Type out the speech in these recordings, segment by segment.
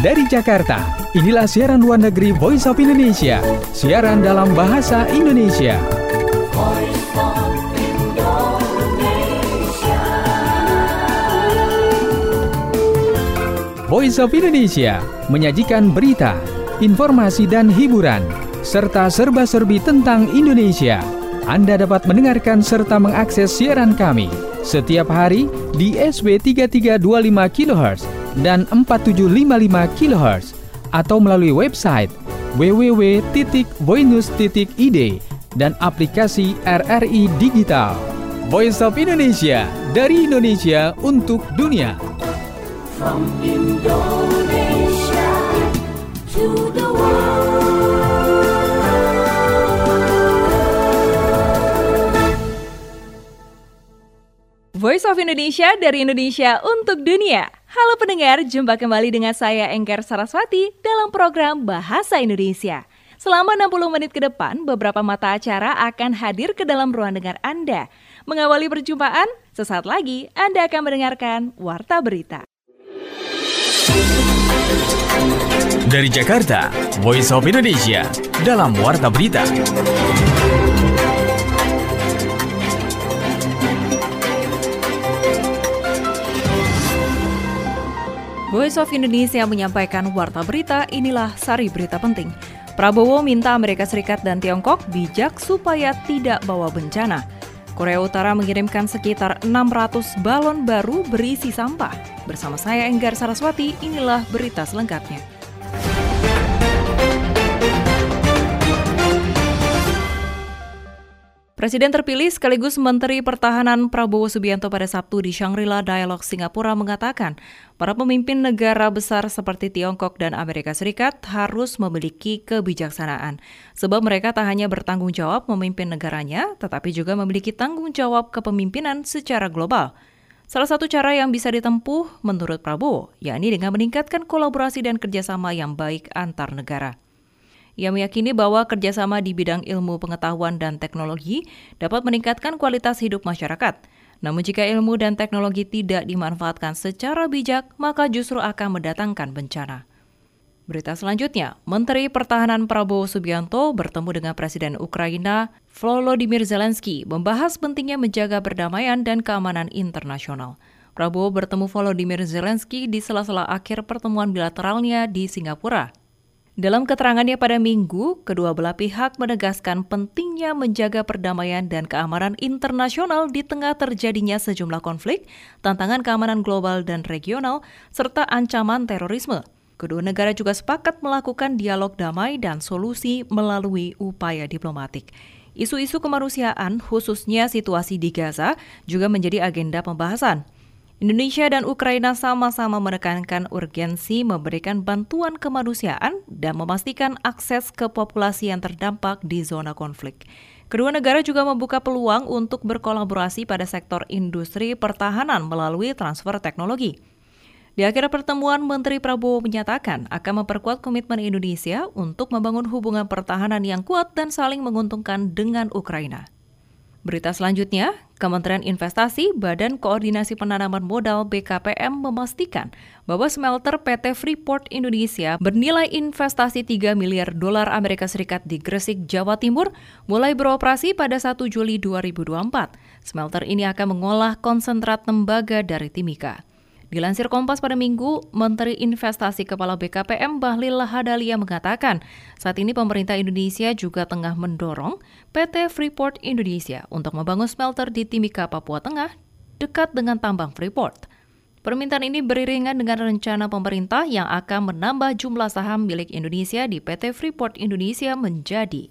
Dari Jakarta, inilah siaran luar negeri Voice of Indonesia, siaran dalam bahasa Indonesia. Voice of Indonesia. Voice of Indonesia menyajikan berita, informasi dan hiburan, serta serba-serbi tentang Indonesia. Anda dapat mendengarkan serta mengakses siaran kami setiap hari di SW 3325 kHz dan 4755 kHz atau melalui website www.voinews.id dan aplikasi RRI Digital. Voice of Indonesia, dari Indonesia untuk dunia. From Indonesia to the world. Voice of Indonesia, dari Indonesia untuk dunia. Halo pendengar, jumpa kembali dengan saya Enggar Saraswati dalam program Bahasa Indonesia. Selama 60 menit ke depan, beberapa mata acara akan hadir ke dalam ruang dengar Anda. Mengawali perjumpaan, sesaat lagi Anda akan mendengarkan Warta Berita. Dari Jakarta, Voice of Indonesia dalam Warta Berita. Voice of Indonesia menyampaikan Warta Berita, inilah sari berita penting. Prabowo minta Amerika Serikat dan Tiongkok bijak supaya tidak bawa bencana. Korea Utara mengirimkan sekitar 600 balon baru berisi sampah. Bersama saya Enggar Saraswati, inilah berita selengkapnya. Presiden terpilih sekaligus Menteri Pertahanan Prabowo Subianto pada Sabtu di Shangri-La Dialogue Singapura mengatakan, para pemimpin negara besar seperti Tiongkok dan Amerika Serikat harus memiliki kebijaksanaan, sebab mereka tak hanya bertanggung jawab memimpin negaranya, tetapi juga memiliki tanggung jawab kepemimpinan secara global. Salah satu cara yang bisa ditempuh menurut Prabowo, yakni dengan meningkatkan kolaborasi dan kerjasama yang baik antar negara. Ia meyakini bahwa kerjasama di bidang ilmu pengetahuan dan teknologi dapat meningkatkan kualitas hidup masyarakat. Namun jika ilmu dan teknologi tidak dimanfaatkan secara bijak, maka justru akan mendatangkan bencana. Berita selanjutnya, Menteri Pertahanan Prabowo Subianto bertemu dengan Presiden Ukraina Volodymyr Zelensky membahas pentingnya menjaga perdamaian dan keamanan internasional. Prabowo bertemu Volodymyr Zelensky di sela-sela akhir pertemuan bilateralnya di Singapura. Dalam keterangannya pada Minggu, kedua belah pihak menegaskan pentingnya menjaga perdamaian dan keamanan internasional di tengah terjadinya sejumlah konflik, tantangan keamanan global dan regional, serta ancaman terorisme. Kedua negara juga sepakat melakukan dialog damai dan solusi melalui upaya diplomatik. Isu-isu kemanusiaan, khususnya situasi di Gaza, juga menjadi agenda pembahasan. Indonesia dan Ukraina sama-sama menekankan urgensi memberikan bantuan kemanusiaan dan memastikan akses ke populasi yang terdampak di zona konflik. Kedua negara juga membuka peluang untuk berkolaborasi pada sektor industri pertahanan melalui transfer teknologi. Di akhir pertemuan, Menteri Prabowo menyatakan akan memperkuat komitmen Indonesia untuk membangun hubungan pertahanan yang kuat dan saling menguntungkan dengan Ukraina. Berita selanjutnya, Kementerian Investasi Badan Koordinasi Penanaman Modal BKPM memastikan bahwa smelter PT Freeport Indonesia bernilai investasi 3 miliar dolar Amerika Serikat di Gresik, Jawa Timur mulai beroperasi pada 1 Juli 2024. Smelter ini akan mengolah konsentrat tembaga dari Timika. Dilansir Kompas pada Minggu, Menteri Investasi Kepala BKPM Bahlil Lahadalia mengatakan, saat ini pemerintah Indonesia juga tengah mendorong PT Freeport Indonesia untuk membangun smelter di Timika, Papua Tengah, dekat dengan tambang Freeport. Permintaan ini beriringan dengan rencana pemerintah yang akan menambah jumlah saham milik Indonesia di PT Freeport Indonesia menjadi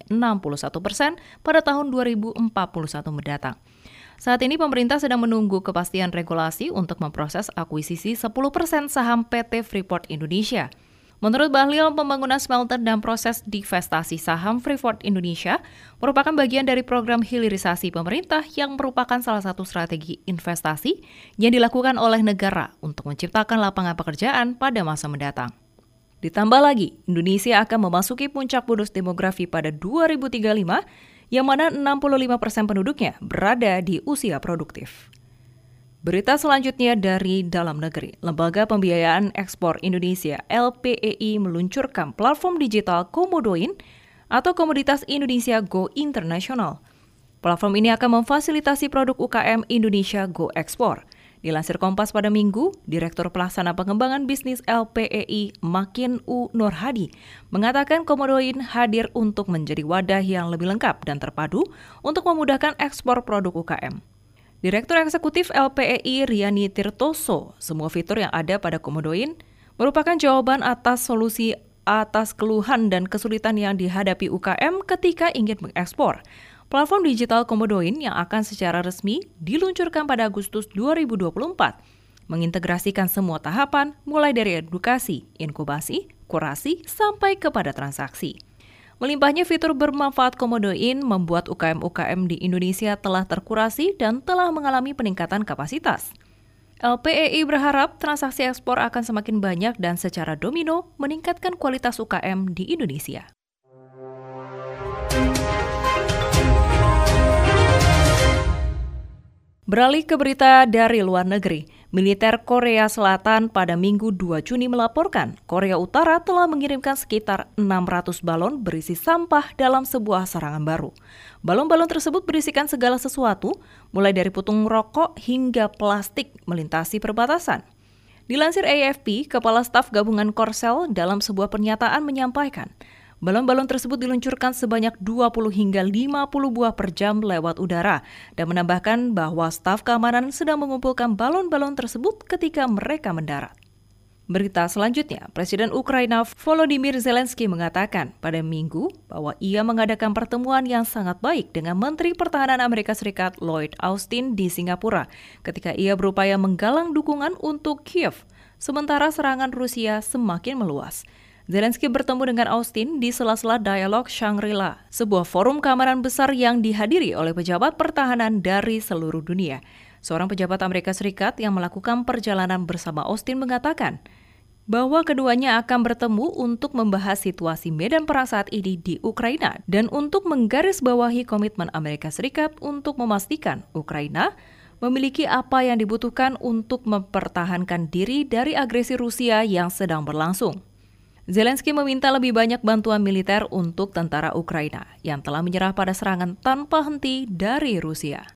61% pada tahun 2041 mendatang. Saat ini pemerintah sedang menunggu kepastian regulasi untuk memproses akuisisi 10% saham PT Freeport Indonesia. Menurut Bahlil, pembangunan smelter dan proses divestasi saham Freeport Indonesia merupakan bagian dari program hilirisasi pemerintah yang merupakan salah satu strategi investasi yang dilakukan oleh negara untuk menciptakan lapangan pekerjaan pada masa mendatang. Ditambah lagi, Indonesia akan memasuki puncak bonus demografi pada 2035, yang mana 65% penduduknya berada di usia produktif. Berita selanjutnya dari dalam negeri. Lembaga Pembiayaan Ekspor Indonesia (LPEI) meluncurkan platform digital Komodoin atau Komoditas Indonesia Go International. Platform ini akan memfasilitasi produk UKM Indonesia Go Ekspor. Dilansir Kompas pada Minggu, Direktur Pelaksana Pengembangan Bisnis LPEI Makin U. Nurhadi mengatakan Komodoin hadir untuk menjadi wadah yang lebih lengkap dan terpadu untuk memudahkan ekspor produk UKM. Direktur Eksekutif LPEI Riani Tirtoso, semua fitur yang ada pada Komodoin merupakan jawaban atas solusi atas keluhan dan kesulitan yang dihadapi UKM ketika ingin mengekspor. Platform digital Komodoin yang akan secara resmi diluncurkan pada Agustus 2024 mengintegrasikan semua tahapan mulai dari edukasi, inkubasi, kurasi, sampai kepada transaksi. Melimpahnya fitur bermanfaat Komodoin membuat UKM-UKM di Indonesia telah terkurasi dan telah mengalami peningkatan kapasitas. LPEI berharap transaksi ekspor akan semakin banyak dan secara domino meningkatkan kualitas UKM di Indonesia. Beralih ke berita dari luar negeri, militer Korea Selatan pada Minggu 2 Juni melaporkan Korea Utara telah mengirimkan sekitar 600 balon berisi sampah dalam sebuah serangan baru. Balon-balon tersebut berisikan segala sesuatu, mulai dari putung rokok hingga plastik melintasi perbatasan. Dilansir AFP, Kepala Staf Gabungan Korsel dalam sebuah pernyataan menyampaikan, balon-balon tersebut diluncurkan sebanyak 20 hingga 50 buah per jam lewat udara dan menambahkan bahwa staf keamanan sedang mengumpulkan balon-balon tersebut ketika mereka mendarat. Berita selanjutnya, Presiden Ukraina Volodymyr Zelensky mengatakan pada Minggu bahwa ia mengadakan pertemuan yang sangat baik dengan Menteri Pertahanan Amerika Serikat Lloyd Austin di Singapura ketika ia berupaya menggalang dukungan untuk Kiev, sementara serangan Rusia semakin meluas. Zelensky bertemu dengan Austin di sela-sela dialog Shangri-La, sebuah forum keamanan besar yang dihadiri oleh pejabat pertahanan dari seluruh dunia. Seorang pejabat Amerika Serikat yang melakukan perjalanan bersama Austin mengatakan bahwa keduanya akan bertemu untuk membahas situasi medan perang saat ini di Ukraina dan untuk menggarisbawahi komitmen Amerika Serikat untuk memastikan Ukraina memiliki apa yang dibutuhkan untuk mempertahankan diri dari agresi Rusia yang sedang berlangsung. Zelensky meminta lebih banyak bantuan militer untuk tentara Ukraina yang telah menyerah pada serangan tanpa henti dari Rusia.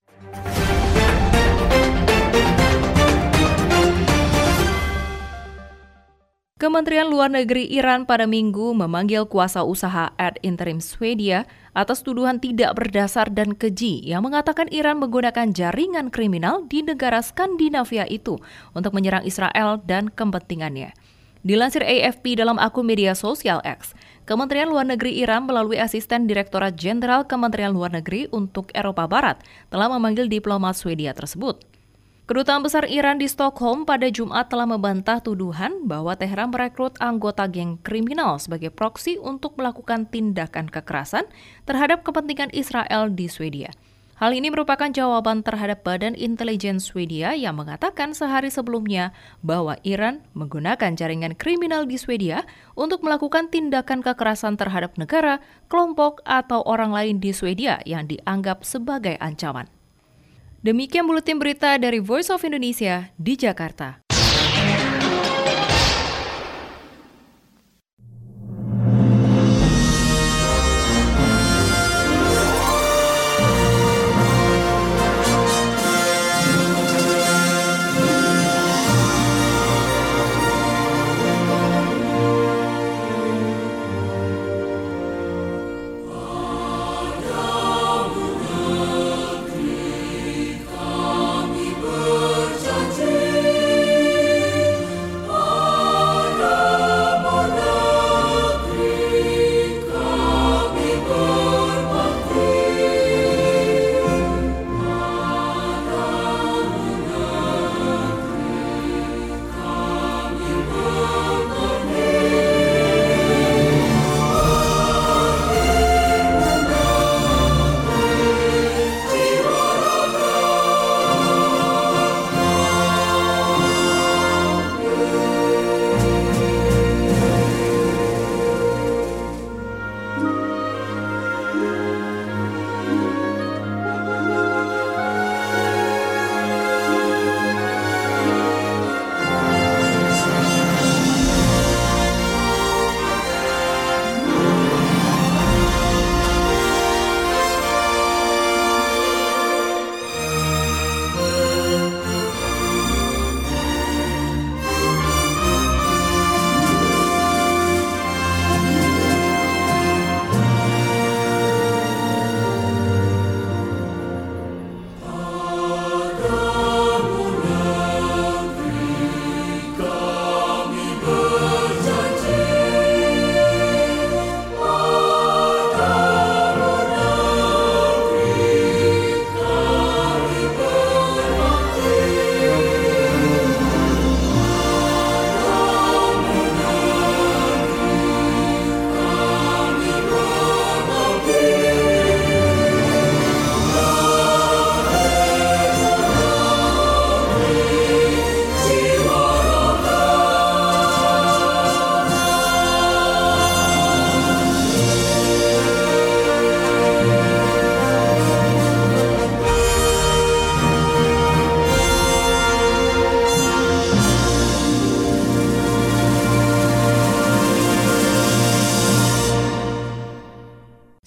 Kementerian Luar Negeri Iran pada Minggu memanggil kuasa usaha ad interim Swedia atas tuduhan tidak berdasar dan keji yang mengatakan Iran menggunakan jaringan kriminal di negara Skandinavia itu untuk menyerang Israel dan kepentingannya. Dilansir AFP dalam akun media sosial X, Kementerian Luar Negeri Iran melalui asisten Direktorat Jenderal Kementerian Luar Negeri untuk Eropa Barat telah memanggil diplomat Swedia tersebut. Kedutaan Besar Iran di Stockholm pada Jumat telah membantah tuduhan bahwa Teheran merekrut anggota geng kriminal sebagai proksi untuk melakukan tindakan kekerasan terhadap kepentingan Israel di Swedia. Hal ini merupakan jawaban terhadap Badan Intelijen Swedia yang mengatakan sehari sebelumnya bahwa Iran menggunakan jaringan kriminal di Swedia untuk melakukan tindakan kekerasan terhadap negara, kelompok, atau orang lain di Swedia yang dianggap sebagai ancaman. Demikian buletin berita dari Voice of Indonesia di Jakarta.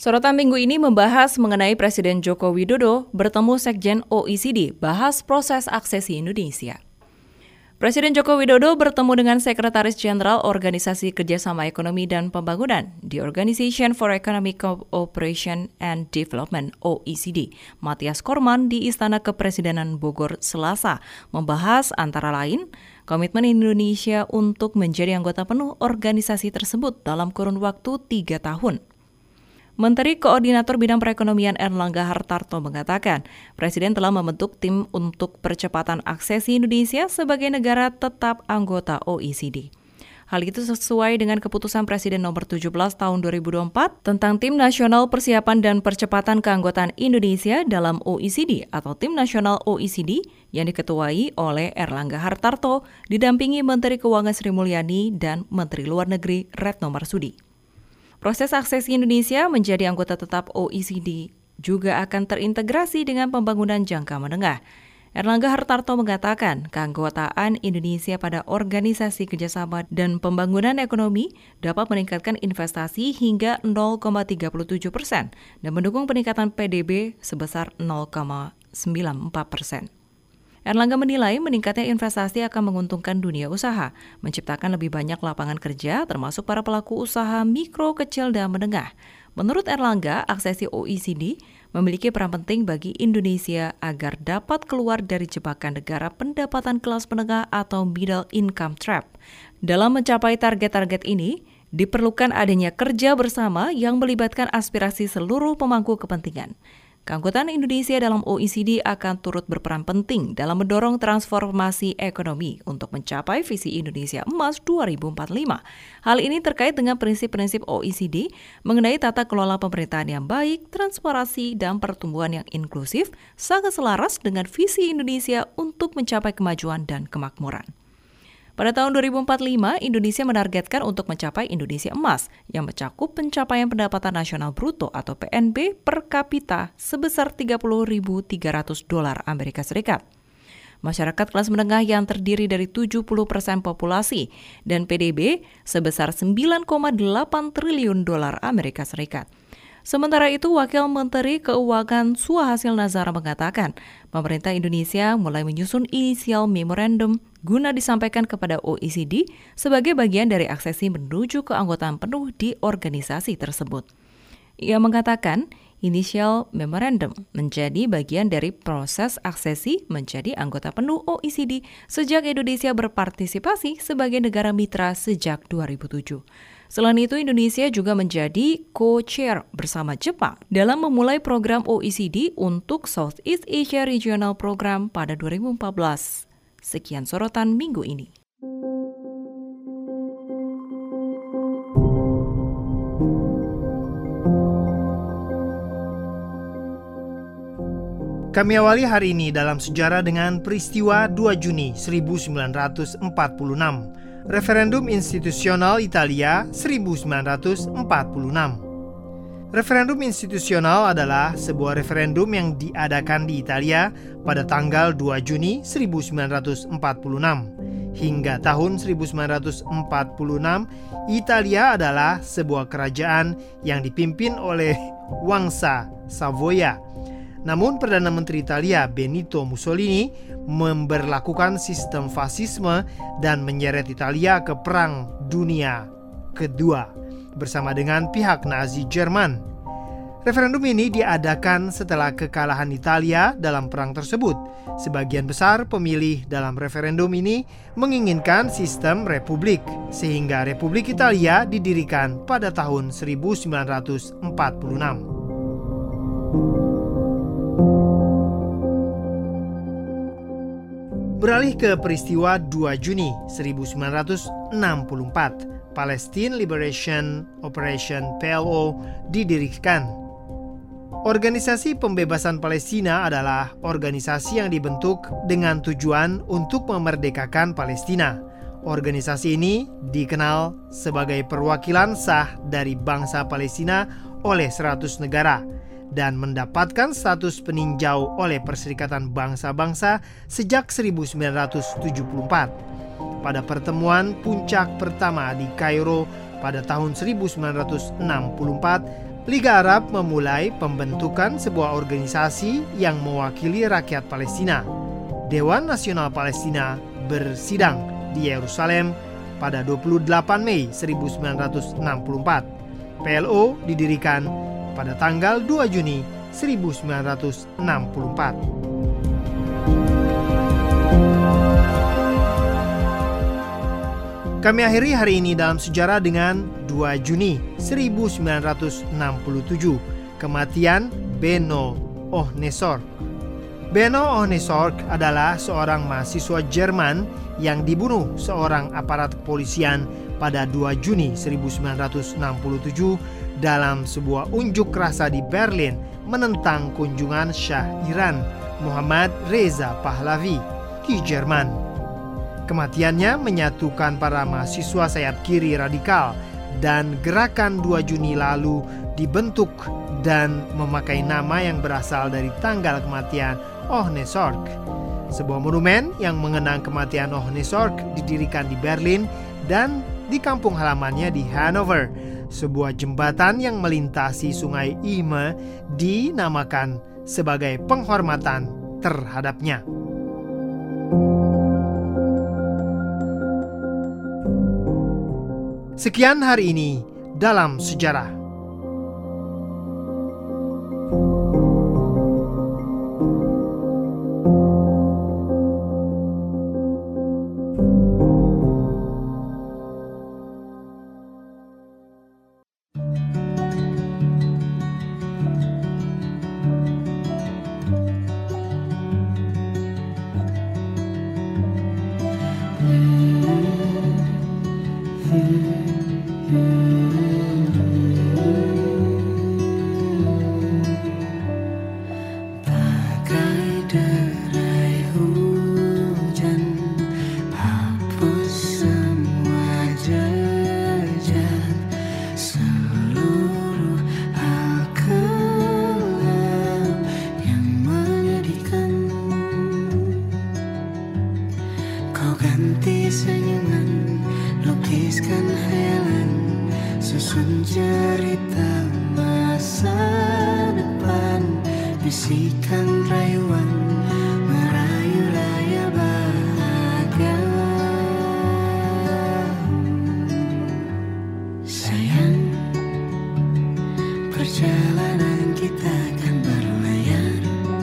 Sorotan minggu ini membahas mengenai Presiden Joko Widodo bertemu Sekjen OECD, bahas proses aksesi Indonesia. Presiden Joko Widodo bertemu dengan Sekretaris Jenderal Organisasi Kerjasama Ekonomi dan Pembangunan di Organization for Economic Cooperation and Development (OECD), Mathias Korman di Istana Kepresidenan Bogor Selasa, membahas antara lain komitmen Indonesia untuk menjadi anggota penuh organisasi tersebut dalam kurun waktu 3 tahun. Menteri Koordinator Bidang Perekonomian Erlangga Hartarto mengatakan, Presiden telah membentuk tim untuk percepatan aksesi Indonesia sebagai negara tetap anggota OECD. Hal itu sesuai dengan keputusan Presiden nomor 17 tahun 2024 tentang Tim Nasional Persiapan dan Percepatan Keanggotaan Indonesia dalam OECD atau Tim Nasional OECD yang diketuai oleh Erlangga Hartarto, didampingi Menteri Keuangan Sri Mulyani dan Menteri Luar Negeri Retno Marsudi. Proses aksesi Indonesia menjadi anggota tetap OECD juga akan terintegrasi dengan pembangunan jangka menengah. Erlangga Hartarto mengatakan keanggotaan Indonesia pada Organisasi Kerjasama dan Pembangunan Ekonomi dapat meningkatkan investasi hingga 0,37% dan mendukung peningkatan PDB sebesar 0,94%. Erlangga menilai meningkatnya investasi akan menguntungkan dunia usaha, menciptakan lebih banyak lapangan kerja termasuk para pelaku usaha mikro, kecil, dan menengah. Menurut Erlangga, aksesi OECD memiliki peran penting bagi Indonesia agar dapat keluar dari jebakan negara pendapatan kelas menengah atau middle income trap. Dalam mencapai target-target ini, diperlukan adanya kerja bersama yang melibatkan aspirasi seluruh pemangku kepentingan. Keanggotaan Indonesia dalam OECD akan turut berperan penting dalam mendorong transformasi ekonomi untuk mencapai visi Indonesia Emas 2045. Hal ini terkait dengan prinsip-prinsip OECD mengenai tata kelola pemerintahan yang baik, transparansi, dan pertumbuhan yang inklusif, sangat selaras dengan visi Indonesia untuk mencapai kemajuan dan kemakmuran. Pada tahun 2045, Indonesia menargetkan untuk mencapai Indonesia Emas yang mencakup pencapaian pendapatan nasional bruto atau PNB per kapita sebesar $30.300 Amerika Serikat. Masyarakat kelas menengah yang terdiri dari 70% populasi dan PDB sebesar $9,8 triliun Amerika Serikat. Sementara itu, Wakil Menteri Keuangan Suhasil Nazara mengatakan, pemerintah Indonesia mulai menyusun inisial memorandum guna disampaikan kepada OECD sebagai bagian dari aksesi menuju keanggotaan penuh di organisasi tersebut. Ia mengatakan, inisial memorandum menjadi bagian dari proses aksesi menjadi anggota penuh OECD sejak Indonesia berpartisipasi sebagai negara mitra sejak 2007. Selain itu, Indonesia juga menjadi co-chair bersama Jepang dalam memulai program OECD untuk Southeast Asia Regional Program pada 2014. Sekian sorotan minggu ini. Kami awali hari ini dalam sejarah dengan peristiwa 2 Juni 1946, Referendum Institusional Italia 1946. Referendum institusional adalah sebuah referendum yang diadakan di Italia pada tanggal 2 Juni 1946. Hingga tahun 1946, Italia adalah sebuah kerajaan yang dipimpin oleh Wangsa Savoia. Namun Perdana Menteri Italia Benito Mussolini memberlakukan sistem fasisme dan menyeret Italia ke Perang Dunia Kedua bersama dengan pihak Nazi Jerman. Referendum ini diadakan setelah kekalahan Italia dalam perang tersebut. Sebagian besar pemilih dalam referendum ini menginginkan sistem republik, sehingga Republik Italia didirikan pada tahun 1946. Beralih ke peristiwa 2 Juni 1964, Palestine Liberation Operation (PLO) didirikan. Organisasi Pembebasan Palestina adalah organisasi yang dibentuk dengan tujuan untuk memerdekakan Palestina. Organisasi ini dikenal sebagai perwakilan sah dari bangsa Palestina oleh 100 negara dan mendapatkan status peninjau oleh Perserikatan Bangsa-Bangsa sejak 1974. Pada pertemuan puncak pertama di Kairo pada tahun 1964, Liga Arab memulai pembentukan sebuah organisasi yang mewakili rakyat Palestina. Dewan Nasional Palestina bersidang di Yerusalem pada 28 Mei 1964. PLO didirikan pada tanggal 2 Juni 1964. Kami akhiri hari ini dalam sejarah dengan 2 Juni 1967, kematian Benno Ohnesorg. Benno Ohnesorg adalah seorang mahasiswa Jerman yang dibunuh seorang aparat kepolisian pada 2 Juni 1967 dalam sebuah unjuk rasa di Berlin menentang kunjungan Syah Iran Muhammad Reza Pahlavi di Jerman. Kematiannya menyatukan para mahasiswa sayap kiri radikal dan gerakan 2 Juni lalu dibentuk dan memakai nama yang berasal dari tanggal kematian Ohnesorg. Sebuah monumen yang mengenang kematian Ohnesorg didirikan di Berlin dan di kampung halamannya di Hanover. Sebuah jembatan yang melintasi sungai Ime dinamakan sebagai penghormatan terhadapnya. Sekian hari ini dalam sejarah. Bisikan rayuan merayu raya bahagia. Sayang, perjalanan kita akan berlayar,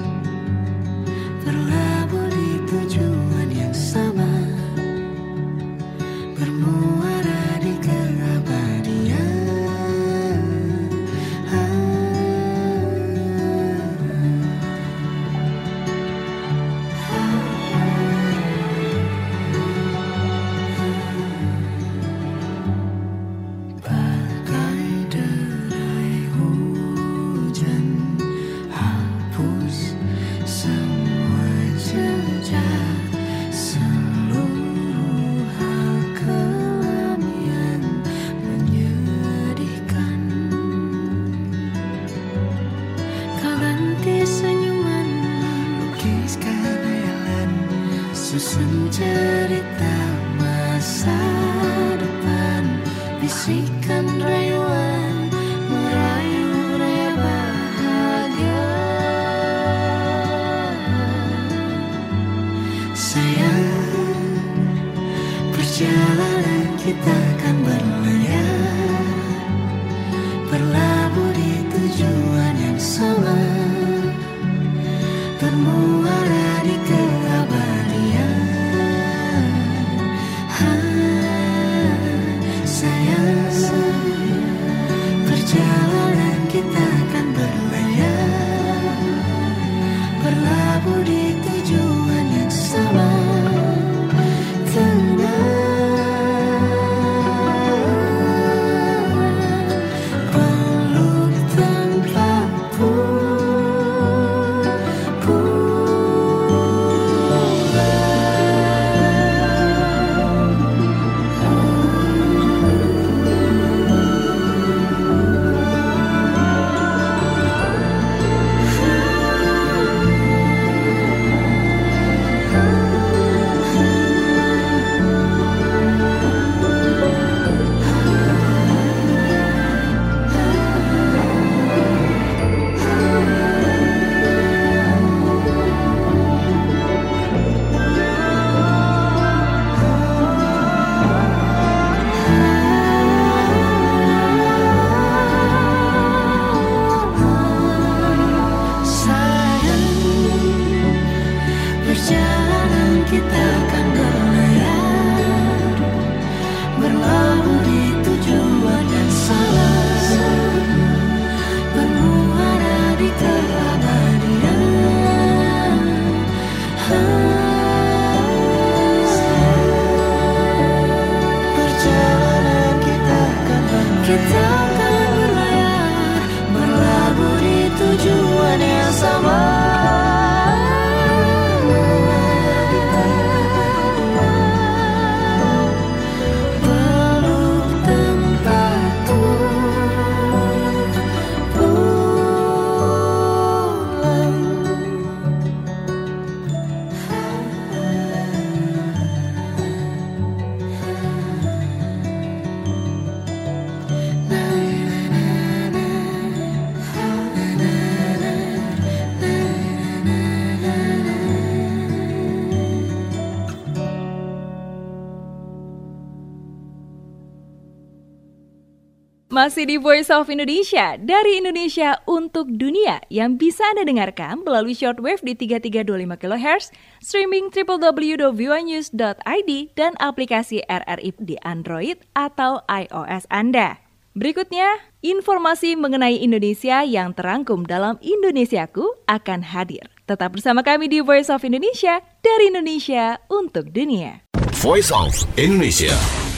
berlabuh di tujuan yang sama, bermuara di keabadian. Susun cerita masa depan, bisikan rayuan merayu raya bahagia. Sayang, perjalanan kita akan berlayar, berlabuh di tujuan yang sama, bermuara di keabadian. Sayang, Masih di Voice of Indonesia, dari Indonesia untuk dunia yang bisa Anda dengarkan melalui shortwave di 3325 kHz, streaming www.voanews.id dan aplikasi RRI di Android atau iOS Anda. Berikutnya, informasi mengenai Indonesia yang terangkum dalam Indonesiaku akan hadir. Tetap bersama kami di Voice of Indonesia, dari Indonesia untuk dunia. Voice of Indonesia.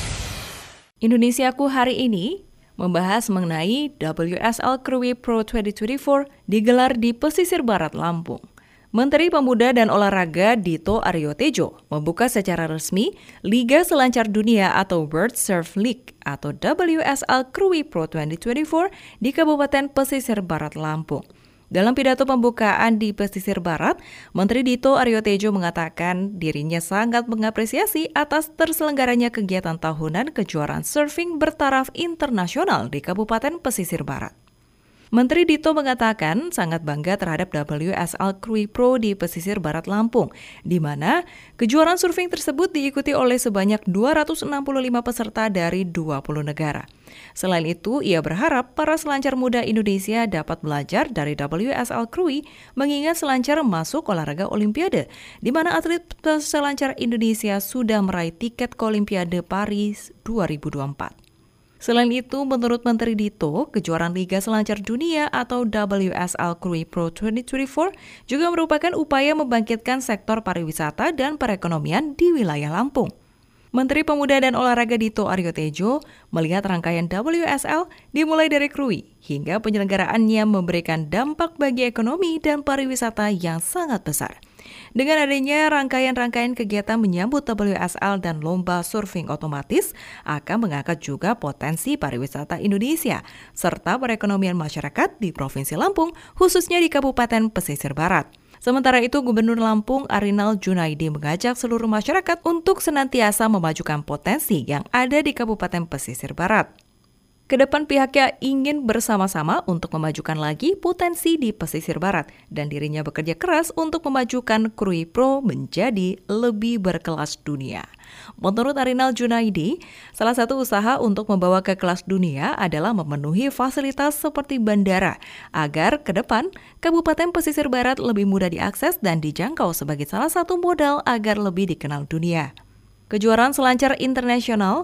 Indonesiaku hari ini membahas mengenai WSL Krui Pro 2024 digelar di pesisir barat Lampung. Menteri Pemuda dan Olahraga Dito Aryo Tejo membuka secara resmi Liga Selancar Dunia atau World Surf League atau WSL Krui Pro 2024 di Kabupaten Pesisir Barat Lampung. Dalam pidato pembukaan di Pesisir Barat, Menteri Dito Aryo Tejo mengatakan dirinya sangat mengapresiasi atas terselenggaranya kegiatan tahunan kejuaraan surfing bertaraf internasional di Kabupaten Pesisir Barat. Menteri Dito mengatakan sangat bangga terhadap WSL Krui Pro di Pesisir Barat Lampung, di mana kejuaraan surfing tersebut diikuti oleh sebanyak 265 peserta dari 20 negara. Selain itu, ia berharap para selancar muda Indonesia dapat belajar dari WSL Krui mengingat selancar masuk olahraga Olimpiade, di mana atlet selancar Indonesia sudah meraih tiket ke Olimpiade Paris 2024. Selain itu, menurut Menteri Dito, kejuaraan Liga Selancar Dunia atau WSL Krui Pro 2024 juga merupakan upaya membangkitkan sektor pariwisata dan perekonomian di wilayah Lampung. Menteri Pemuda dan Olahraga Dito Aryo Tejo melihat rangkaian WSL dimulai dari Krui hingga penyelenggaraannya memberikan dampak bagi ekonomi dan pariwisata yang sangat besar. Dengan adanya rangkaian-rangkaian kegiatan menyambut WSL dan lomba surfing otomatis akan mengangkat juga potensi pariwisata Indonesia serta perekonomian masyarakat di Provinsi Lampung, khususnya di Kabupaten Pesisir Barat. Sementara itu, Gubernur Lampung Arinal Junaidi mengajak seluruh masyarakat untuk senantiasa memajukan potensi yang ada di Kabupaten Pesisir Barat. Kedepan pihaknya ingin bersama-sama untuk memajukan lagi potensi di Pesisir Barat dan dirinya bekerja keras untuk memajukan Krui Pro menjadi lebih berkelas dunia. Menurut Arinal Junaidi, salah satu usaha untuk membawa ke kelas dunia adalah memenuhi fasilitas seperti bandara agar ke depan Kabupaten Pesisir Barat lebih mudah diakses dan dijangkau sebagai salah satu modal agar lebih dikenal dunia. Kejuaraan selancar internasional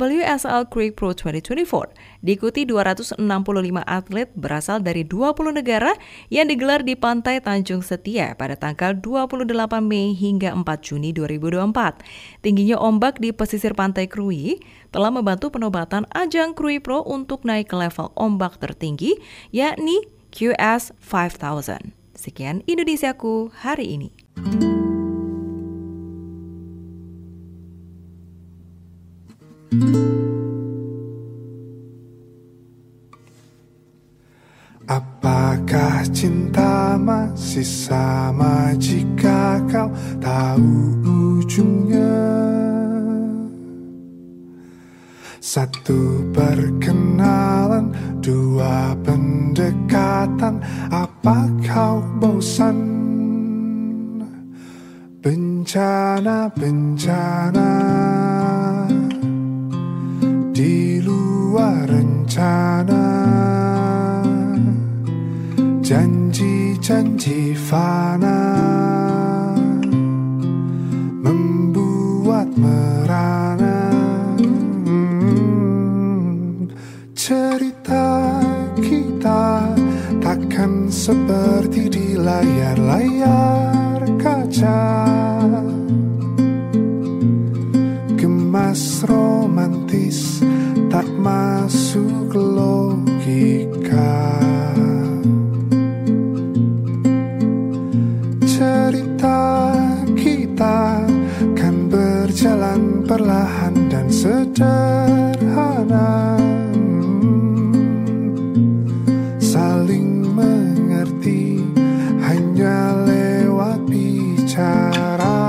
WSL Krui Pro 2024 diikuti 265 atlet berasal dari 20 negara yang digelar di Pantai Tanjung Setia pada tanggal 28 Mei hingga 4 Juni 2024. Tingginya ombak di pesisir Pantai Krui telah membantu penobatan ajang Krui Pro untuk naik ke level ombak tertinggi, yakni QS 5000. Sekian Indonesiaku hari ini. Apakah cinta masih sama jika kau tahu ujungnya? Satu perkenalan, dua pendekatan, apa kau bosan? Bencana-bencana di luar rencana, janji-janji fana membuat merana. Cerita kita takkan seperti di layar-layar kaca, gemas romantis tak masuk logika. Cerita kita kan berjalan perlahan dan sederhana, saling mengerti hanya lewat bicara.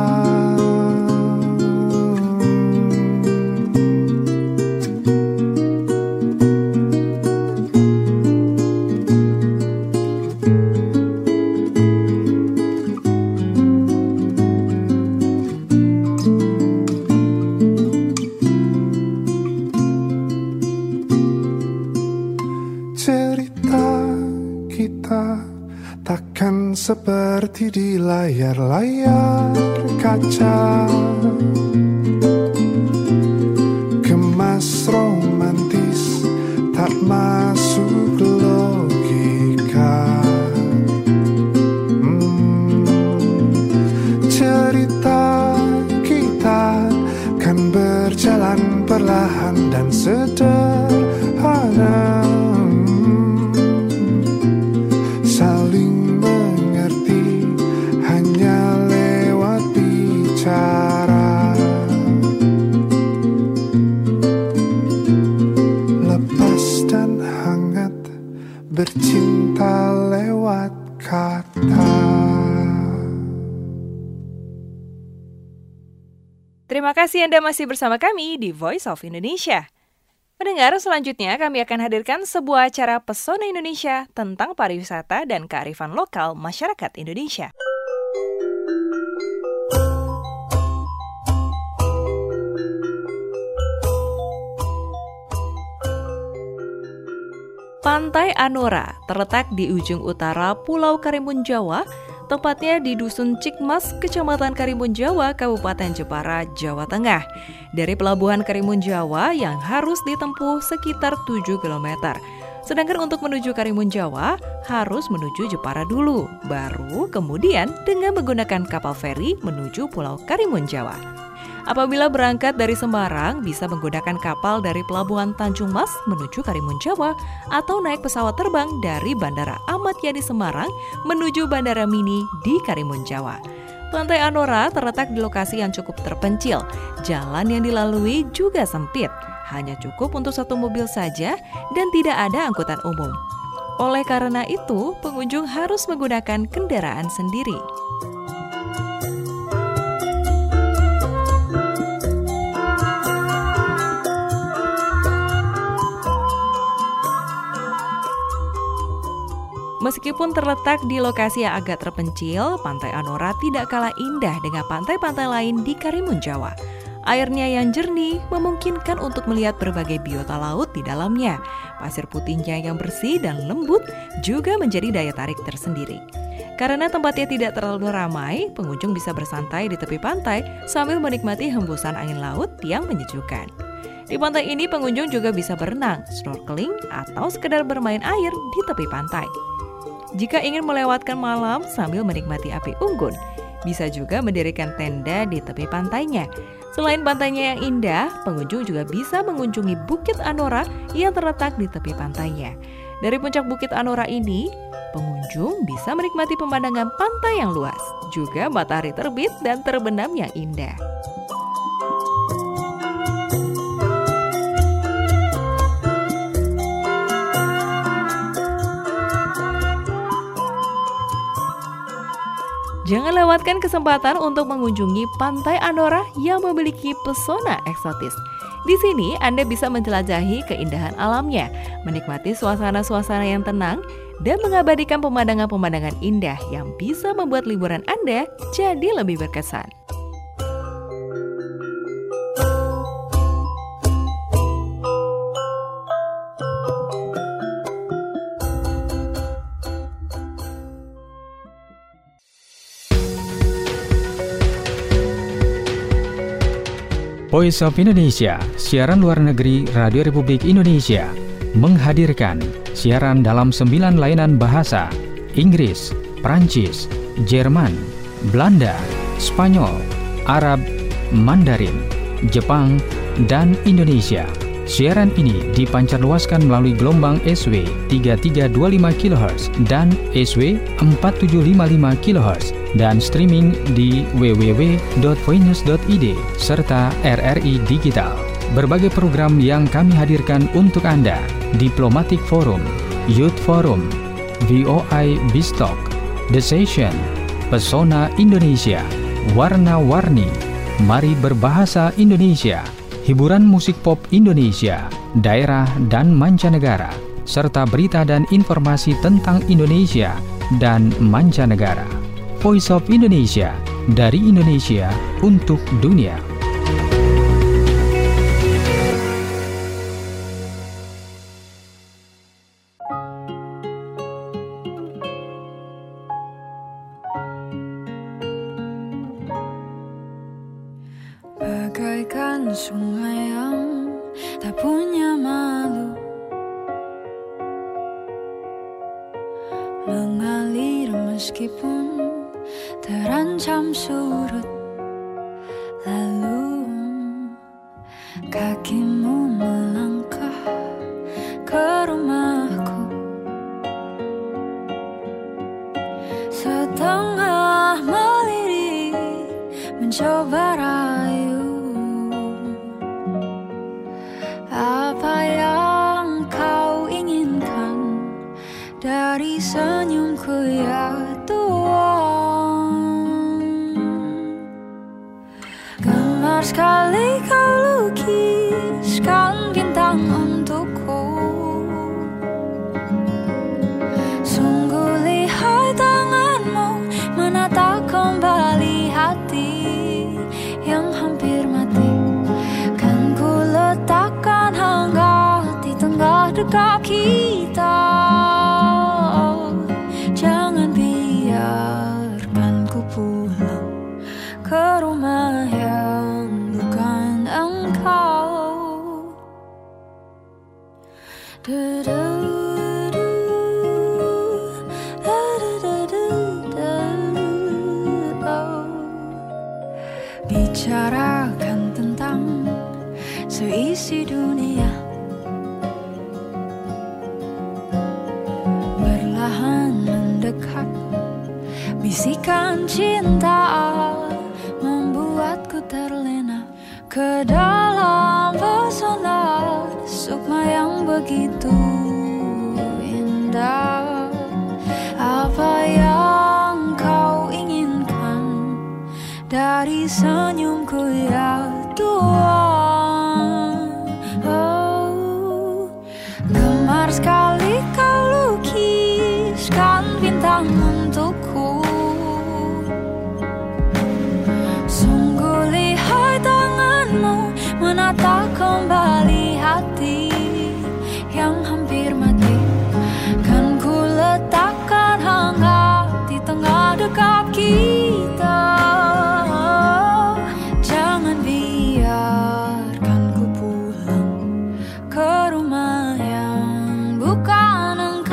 seperti di layar-layar kaca, kemas romantis tak masuk logika. Cerita kita kan berjalan perlahan dan sederhana, saling mengerti hanya lewat bicara. Lepas dan hangat bercinta lewat kata. Terima kasih Anda masih bersama kami di Voice of Indonesia. Pendengar, selanjutnya kami akan hadirkan sebuah acara Pesona Indonesia tentang pariwisata dan kearifan lokal masyarakat Indonesia. Pantai Anora terletak di ujung utara Pulau Karimun Jawa, tepatnya di Dusun Cikmas, Kecamatan Karimun Jawa, Kabupaten Jepara, Jawa Tengah. Dari pelabuhan Karimun Jawa yang harus ditempuh sekitar 7 km. Sedangkan untuk menuju Karimun Jawa harus menuju Jepara dulu, baru kemudian dengan menggunakan kapal feri menuju Pulau Karimun Jawa. Apabila berangkat dari Semarang, bisa menggunakan kapal dari Pelabuhan Tanjung Mas menuju Karimun Jawa atau naik pesawat terbang dari Bandara Ahmad Yani Semarang menuju Bandara Mini di Karimun Jawa. Pantai Anora terletak di lokasi yang cukup terpencil. Jalan yang dilalui juga sempit, hanya cukup untuk satu mobil saja dan tidak ada angkutan umum. Oleh karena itu, pengunjung harus menggunakan kendaraan sendiri. Meskipun terletak di lokasi yang agak terpencil, Pantai Anora tidak kalah indah dengan pantai-pantai lain di Karimun Jawa. Airnya yang jernih memungkinkan untuk melihat berbagai biota laut di dalamnya. Pasir putihnya yang bersih dan lembut juga menjadi daya tarik tersendiri. Karena tempatnya tidak terlalu ramai, pengunjung bisa bersantai di tepi pantai sambil menikmati hembusan angin laut yang menyejukkan. Di pantai ini pengunjung juga bisa berenang, snorkeling, atau sekedar bermain air di tepi pantai. Jika ingin melewatkan malam sambil menikmati api unggun, bisa juga mendirikan tenda di tepi pantainya. Selain pantainya yang indah, pengunjung juga bisa mengunjungi Bukit Anora yang terletak di tepi pantainya. Dari puncak Bukit Anora ini, pengunjung bisa menikmati pemandangan pantai yang luas, juga matahari terbit dan terbenam yang indah. Jangan lewatkan kesempatan untuk mengunjungi Pantai Anora yang memiliki pesona eksotis. Di sini Anda bisa menjelajahi keindahan alamnya, menikmati suasana-suasana yang tenang, dan mengabadikan pemandangan-pemandangan indah yang bisa membuat liburan Anda jadi lebih berkesan. Voice of Indonesia, siaran luar negeri Radio Republik Indonesia, menghadirkan siaran dalam 9 layanan bahasa: Inggris, Prancis, Jerman, Belanda, Spanyol, Arab, Mandarin, Jepang, dan Indonesia. Siaran ini dipancarluaskan melalui gelombang SW 3325 kHz dan SW 4755 kHz dan streaming di www.voinews.id serta RRI Digital. Berbagai program yang kami hadirkan untuk Anda: Diplomatic Forum, Youth Forum, VOI Bistalk, The Session, Pesona Indonesia, Warna-Warni, Mari Berbahasa Indonesia, hiburan musik pop Indonesia, daerah dan mancanegara, serta berita dan informasi tentang Indonesia dan mancanegara. Voice of Indonesia, dari Indonesia untuk dunia. sungai yang tak punya malu, mengalir meskipun terancam surut. Lalu kakimu melangkah ke rumahku, setengah melirik mencoba rayu. Apa yang kau inginkan dari senyumku ya Tuhan? Gemar sekali kau lukiskan bintang untukku, sungguh lihai tanganmu menata kembali hati yang hampir mati. Kan ku letakkan hangat di tengah dekap kita. Jangan biarkan ku pulang ke rumah yang bukan engkau. Bicarakan tentang seisi dunia, berlahan mendekat, bisikan cinta membuatku terlena ke dalam pesona sukma yang begitu indah. Apa yang kau inginkan dari senyumku ya Tuhan? Oh, gemar sekali kau lukiskan bintang untukku, sungguh lihai tanganmu menata kembali hati yang hampir mati. Kan ku letakkan hangat di tengah dekap kita. Jangan biarkan ku pulang ke rumah yang bukan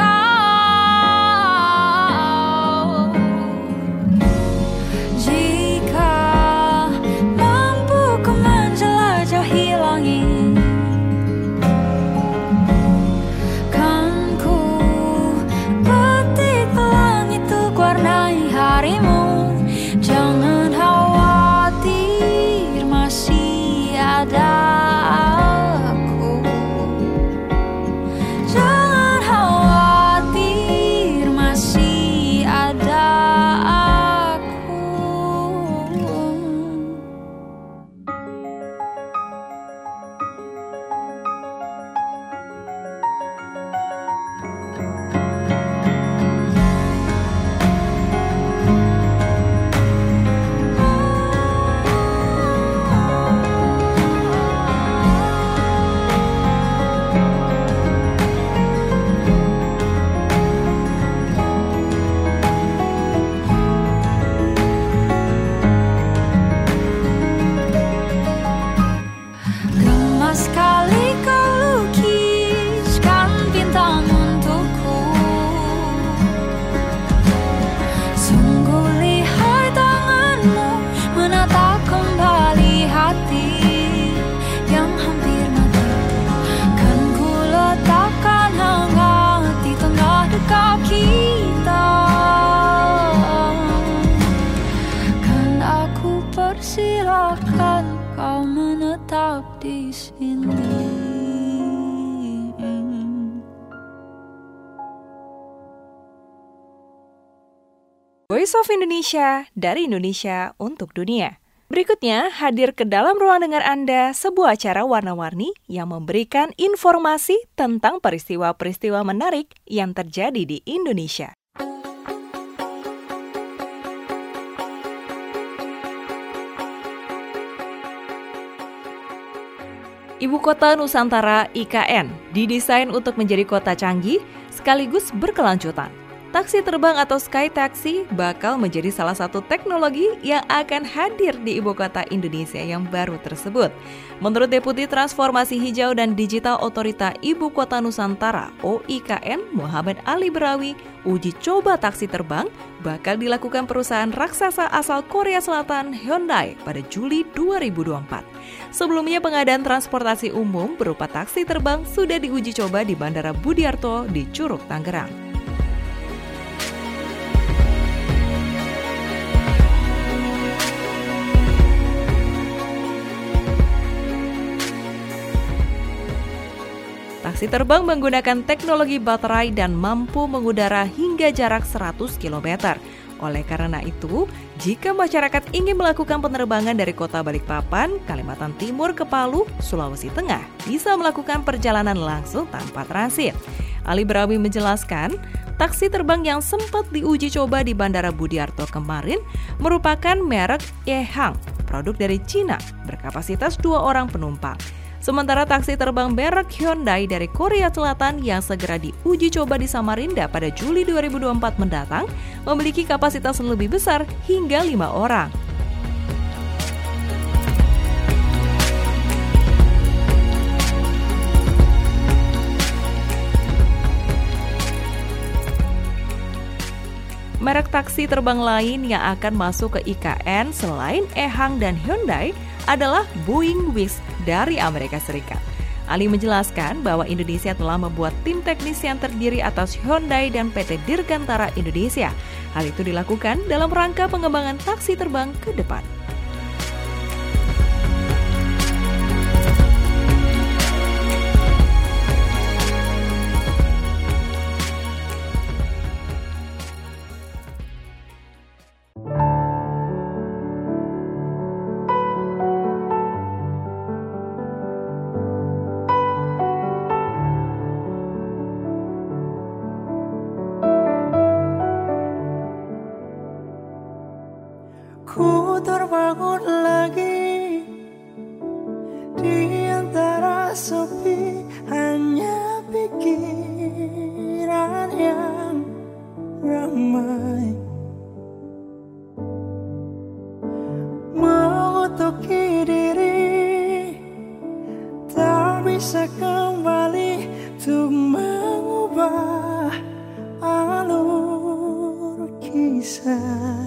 engkau. Jika mampu ku menjelajahi langit, kan ku petik pelangi itu warnai harimu. Jangan khawatir, masih ada aku. Jangan khawatir, masih ada aku. Gemas sekali kau lukiskan bintang untukku, sungguh lihai tanganmu menata kembali hati yang hampir mati. Kan ku letakkan hangat di tengah dekap kita. Kan aku persilahkan kau menetap di sini. Voice of Indonesia, dari Indonesia untuk dunia. Berikutnya hadir ke dalam ruang dengar Anda sebuah acara warna-warni yang memberikan informasi tentang peristiwa-peristiwa menarik yang terjadi di Indonesia. Ibu Kota Nusantara IKN didesain untuk menjadi kota canggih sekaligus berkelanjutan. taksi terbang atau sky taxi bakal menjadi salah satu teknologi yang akan hadir di ibu kota Indonesia yang baru tersebut. Menurut Deputi Transformasi Hijau dan Digital Otorita Ibu Kota Nusantara (OIKN) Muhammad Ali Berawi, uji coba taksi terbang bakal dilakukan perusahaan raksasa asal Korea Selatan Hyundai pada Juli 2024. Sebelumnya pengadaan transportasi umum berupa taksi terbang sudah diuji coba di Bandara Budiarto di Curug, Tangerang. Taksi terbang menggunakan teknologi baterai dan mampu mengudara hingga jarak 100 km. Oleh karena itu, jika masyarakat ingin melakukan penerbangan dari kota Balikpapan, Kalimantan Timur ke Palu, Sulawesi Tengah, bisa melakukan perjalanan langsung tanpa transit. Ali Berawi menjelaskan, taksi terbang yang sempat diuji coba di Bandara Budiarto kemarin merupakan merek Ehang, produk dari Cina, berkapasitas 2 orang penumpang. Sementara taksi terbang merek Hyundai dari Korea Selatan yang segera diuji coba di Samarinda pada Juli 2024 mendatang memiliki kapasitas lebih besar hingga 5 orang. Merek taksi terbang lain yang akan masuk ke IKN selain Ehang dan Hyundai adalah Boeing Wish dari Amerika Serikat. Ali menjelaskan bahwa Indonesia telah membuat tim teknis yang terdiri atas Hyundai dan PT Dirgantara Indonesia. Hal itu dilakukan dalam rangka pengembangan taksi terbang ke depan. Ku terbangun lagi di antara sepi, hanya pikiran yang ramai mengutuki diri, tak bisa kembali untuk mengubah alur kisah.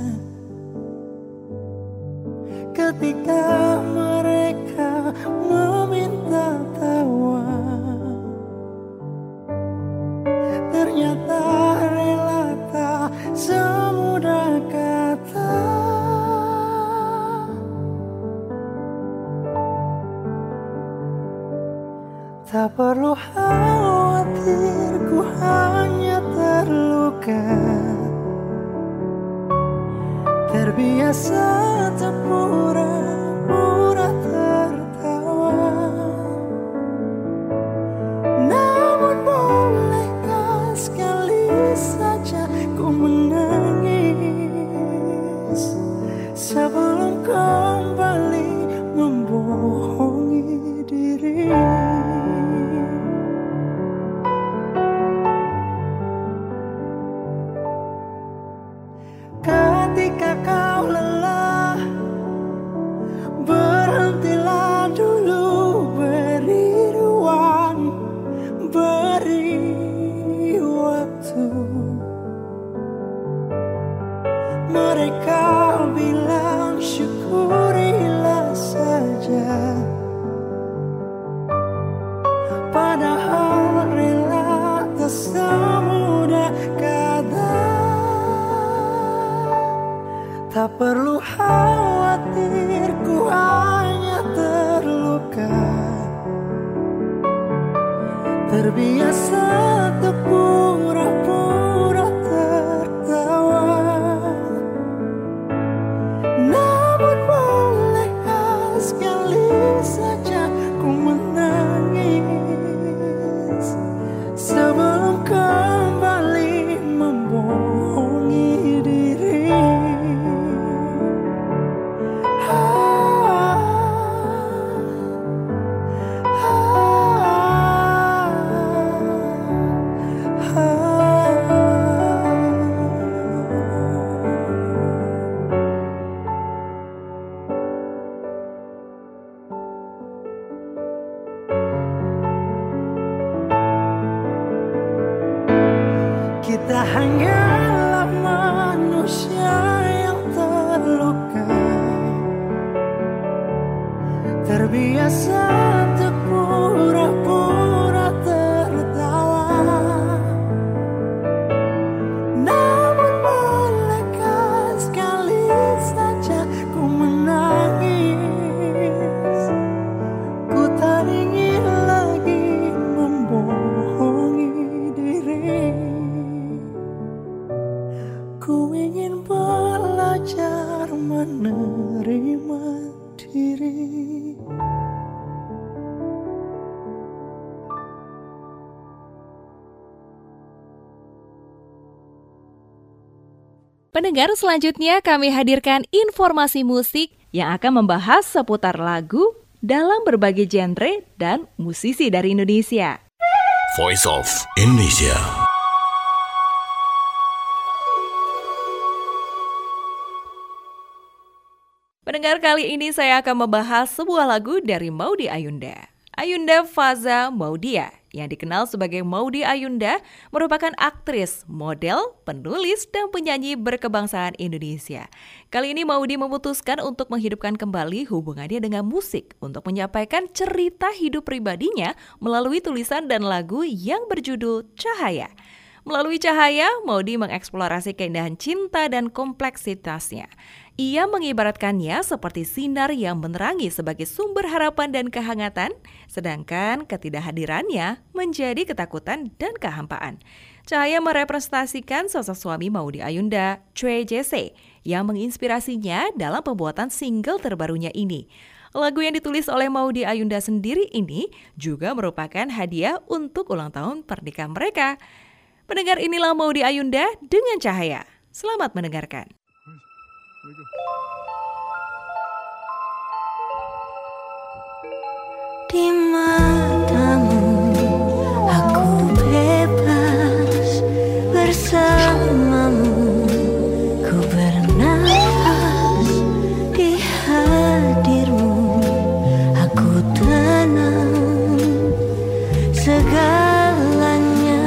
Ketika mereka meminta tawa, ternyata rela tak semudah kata. Tak perlu khawatir, ku hanya terluka, terbiasa tak pura-pura tertawa. Namun bolehkah sekali saja ku menangis sebelum kembali membohongi diri. Ketika kau lelah, berhentilah dulu, beri ruang, beri waktu. Mereka bilang syukurilah saja, padahal rela tak semudah kata. Tak perlu khawatir, ku hanya terluka, terbiasa tak pura-pura tertawa. Namun bolehkah sekali saja ku menangis sebelum kembali membohongi diri. terbiasa untuk pura-pura tertawa. Namun bolehkah sekali saja ku menangis? Ku tak ingin lagi membohongi diri. Ku ingin belajar menerima diri. Pendengar, selanjutnya kami hadirkan informasi musik yang akan membahas seputar lagu dalam berbagai genre dan musisi dari Indonesia. Voice of Indonesia. Pendengar, kali ini saya akan membahas sebuah lagu dari Maudy Ayunda. Ayunda Faza Maudia, yang dikenal sebagai Maudy Ayunda, merupakan aktris, model, penulis, dan penyanyi berkebangsaan Indonesia. Kali ini Maudy memutuskan untuk menghidupkan kembali hubungannya dengan musik untuk menyampaikan cerita hidup pribadinya melalui tulisan dan lagu yang berjudul Cahaya. Melalui Cahaya, Maudy mengeksplorasi keindahan cinta dan kompleksitasnya. Ia mengibaratkannya seperti sinar yang menerangi sebagai sumber harapan dan kehangatan, sedangkan ketidakhadirannya menjadi ketakutan dan kehampaan. Cahaya merepresentasikan sosok suami Maudy Ayunda, Choi Jesse, yang menginspirasinya dalam pembuatan single terbarunya ini. Lagu yang ditulis oleh Maudy Ayunda sendiri ini juga merupakan hadiah untuk ulang tahun pernikahan mereka. Pendengar, inilah Maudy Ayunda dengan Cahaya. Selamat mendengarkan. Di matamu aku bebas, bersamamu ku bernafas, di hadirmu aku tenang, segalanya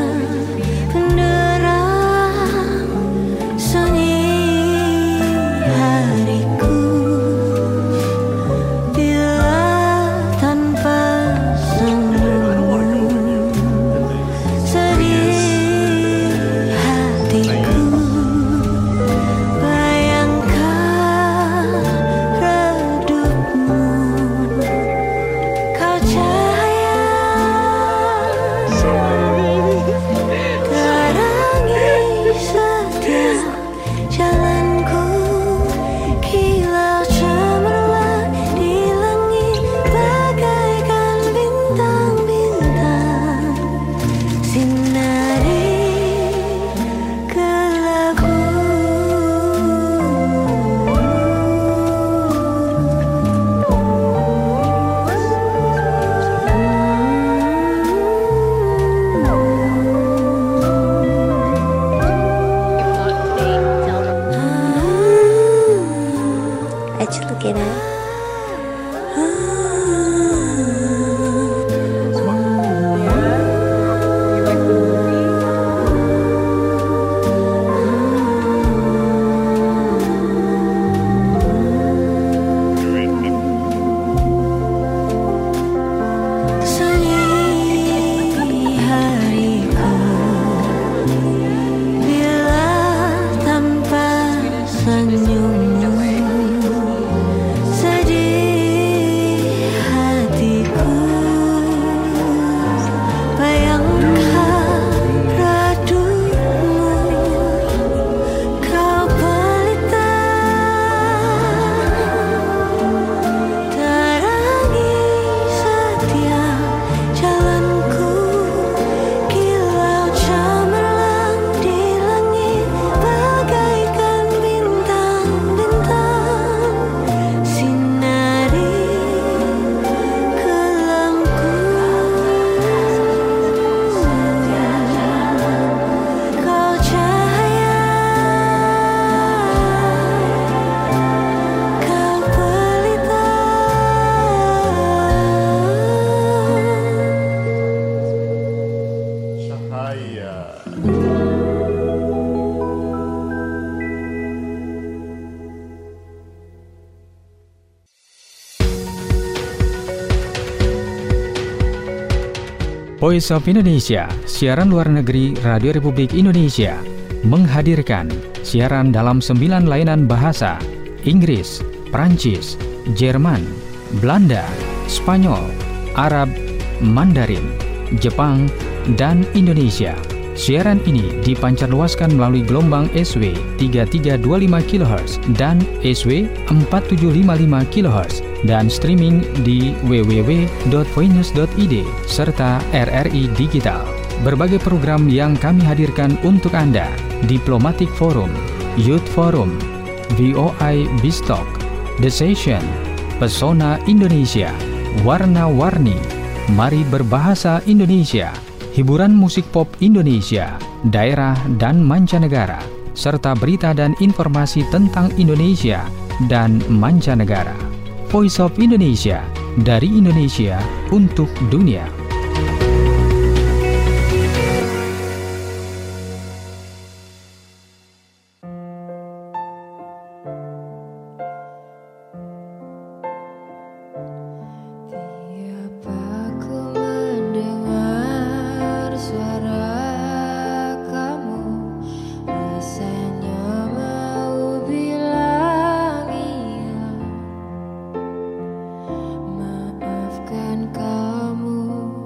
tenderam, sunyi hariku. Voice of Indonesia, siaran luar negeri Radio Republik Indonesia, menghadirkan siaran dalam 9 layanan bahasa: Inggris, Prancis, Jerman, Belanda, Spanyol, Arab, Mandarin, Jepang, dan Indonesia. Siaran ini dipancarluaskan melalui gelombang SW 3325 kHz dan SW 4755 kHz dan streaming di www.voinews.id serta RRI Digital. Berbagai program yang kami hadirkan untuk Anda: Diplomatic Forum, Youth Forum, VOI Bistalk, The Session, Pesona Indonesia, Warna-Warni, Mari Berbahasa Indonesia, hiburan musik pop Indonesia, daerah dan mancanegara, serta berita dan informasi tentang Indonesia dan mancanegara. Voice of Indonesia, dari Indonesia untuk dunia. Kamu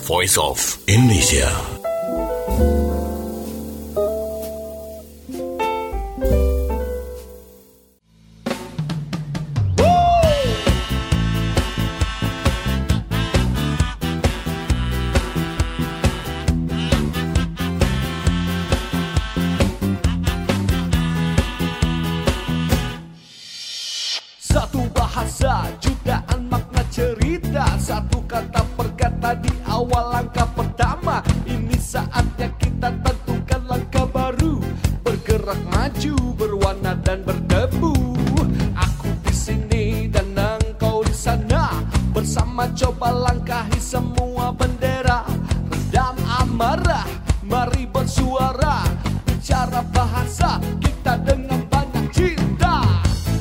Voice of Indonesia. Satu bahasa, jutaan makna cerita, satu kata perkata di awal langkah pertama. Ini saatnya kita tentukan langkah baru, bergerak maju, berwarna dan berdebu. Aku di sini dan engkau di sana, bersama coba langkahi semua bendera. Redam amarah, mari bersuara, bicara bahasa kita dengan banyak cinta.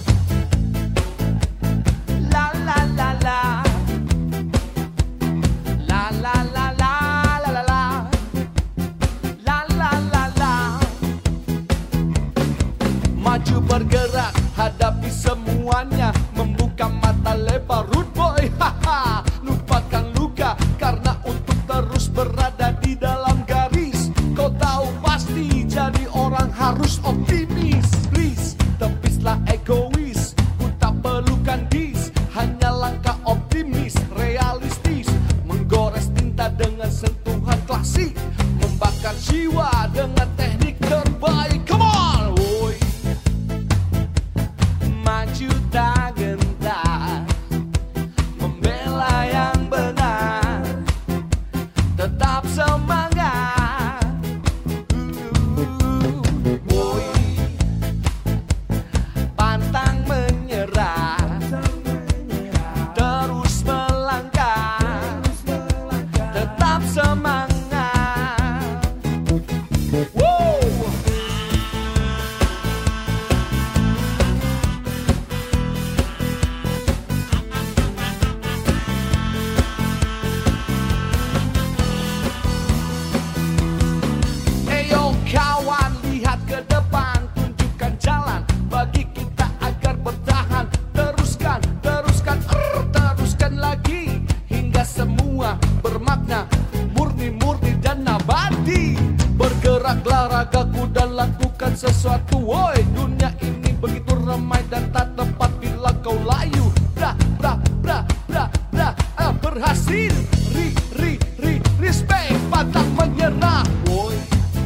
Maju bergerak, hadapi semuanya, membuka mata lebar, rude boy, haha. Lupakan luka, karena untuk terus berada di dalam garis. Kau tahu pasti, jadi orang harus optimis. Please, tepislah egois, ku tak perlukan dis. Hanya langkah optimis, realistis, menggores tinta dengan sentuhan klasik, membakar jiwa dengan teknik terbaik. Come on, woy. Maju tak gentar, membela yang benar, tetap semangat. Woy. Pantang menyerah, terus melangkah, tetap semangat. Woo! Eyo kawan, lihat ke depan, tunjukkan jalan bagi kita agar bertahan. Teruskan, teruskan, teruskan lagi, hingga semua bermakna, murni-murni dan nabati. Bergeraklah ragaku dan lakukan sesuatu, woi. Dunia ini begitu ramai dan tak tepat bila kau layu. Bra, bra, bra, bra, bra, berhasil. Respect, pantang menyerah, woi.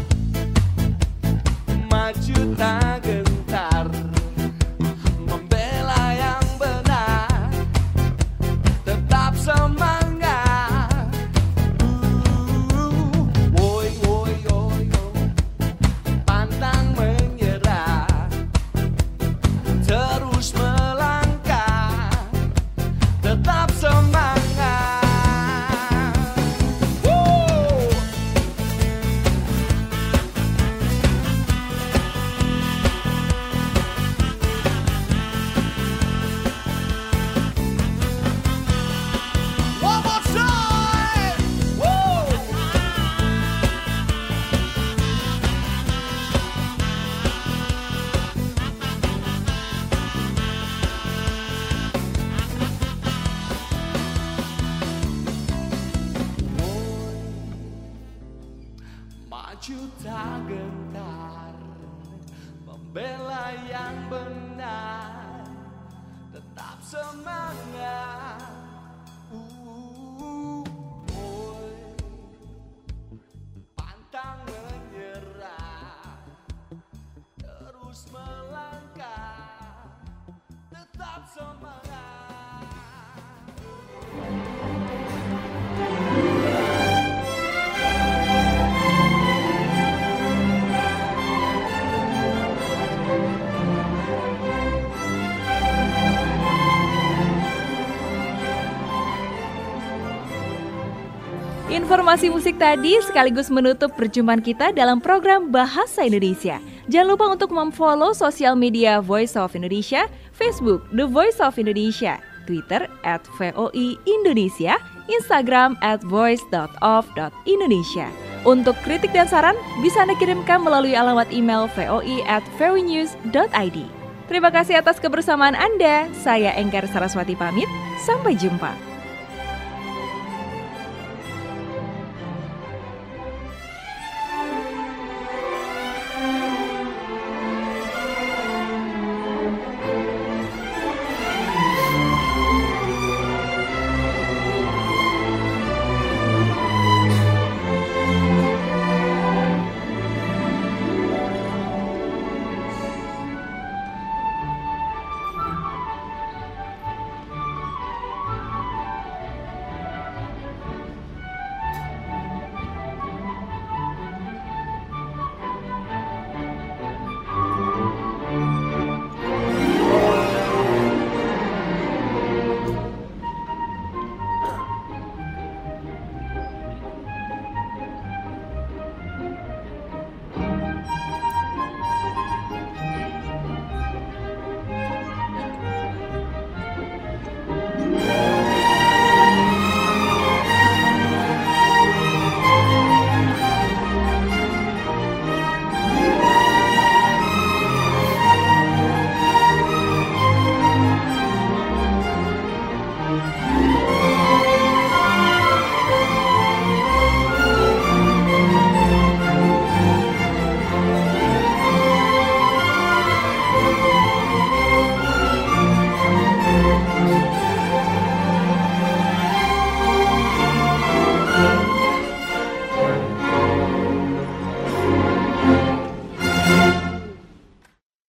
Maju tak gentar, membela yang benar, tetap semangat. Woi, woi, woi, pantang menyerah, terus melangkah, tetap semangat. One more time! Woo! Maju tak gentar, membela yang benar, tetap semangat. Boy, pantang menyerah, terus melangkah, tetap semangat. Informasi musik tadi sekaligus menutup perjumpaan kita dalam program Bahasa Indonesia. Jangan lupa untuk memfollow sosial media Voice of Indonesia, Facebook The Voice of Indonesia, Twitter @VOI Indonesia, Instagram @voice.of.indonesia. Untuk kritik dan saran bisa Anda kirimkan melalui alamat email voi@voinews.id. Terima kasih atas kebersamaan Anda. Saya Enggar Saraswati pamit. Sampai jumpa.